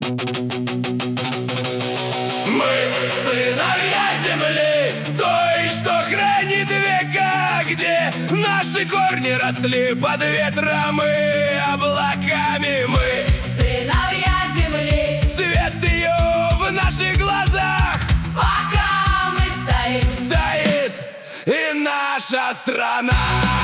Мы сыновья земли, той, что хранит века, где наши корни росли под ветром и облаками. Мы сыновья земли, свет ее в наших глазах, пока мы стоим, стоит и наша страна.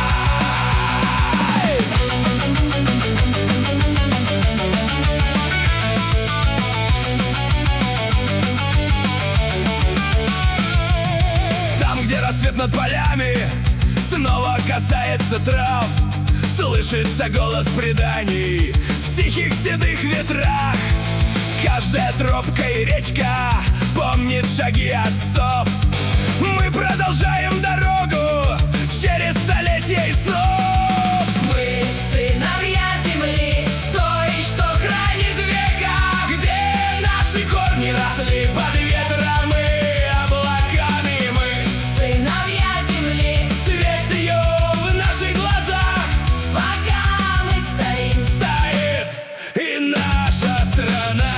Рассвет над полями снова касается трав, слышится голос преданий в тихих седых ветрах. Каждая тропка и речка помнит шаги отцов. Мы продолжаем дорогу через столетия и снов. мы сыновья земли, той, что хранит века, Где наши корни росли под ветром и облаками. Мы сыновья земли, свет ее в наших глазах, пока мы стоим, стоит и наша страна.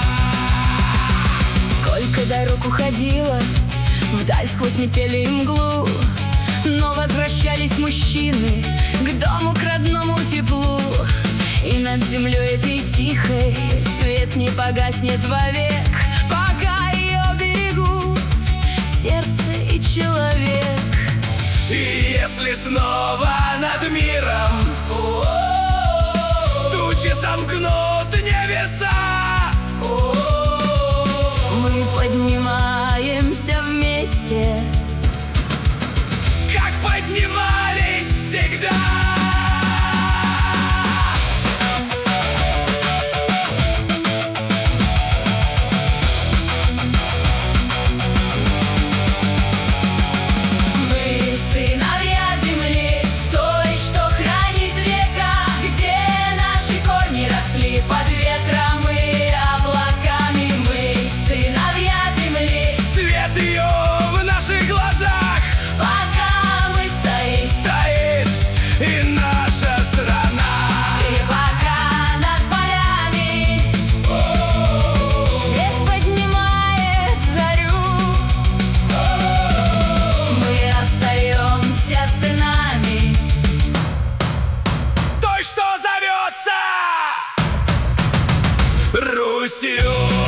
сколько дорог уходило вдаль сквозь метели и мглу, но возвращались мужчины к дому, к родному теплу. И над землей этой тихой свет не погаснет вовек, пока ее берегут сердце и человек. И если снова над миром тучи сомкнут небеса, Мы поднимаемся вместе, как поднимались всегда. мы сыновья земли, той, что хранит века, где наши корни росли под ветром и облаками. Мы сыновья земли, Свет ее в наших глазах, пока мы стоим, стоит и наша страна. и пока над полями свет поднимает зарю, мы остаемся сынами Той, что зовется Русью.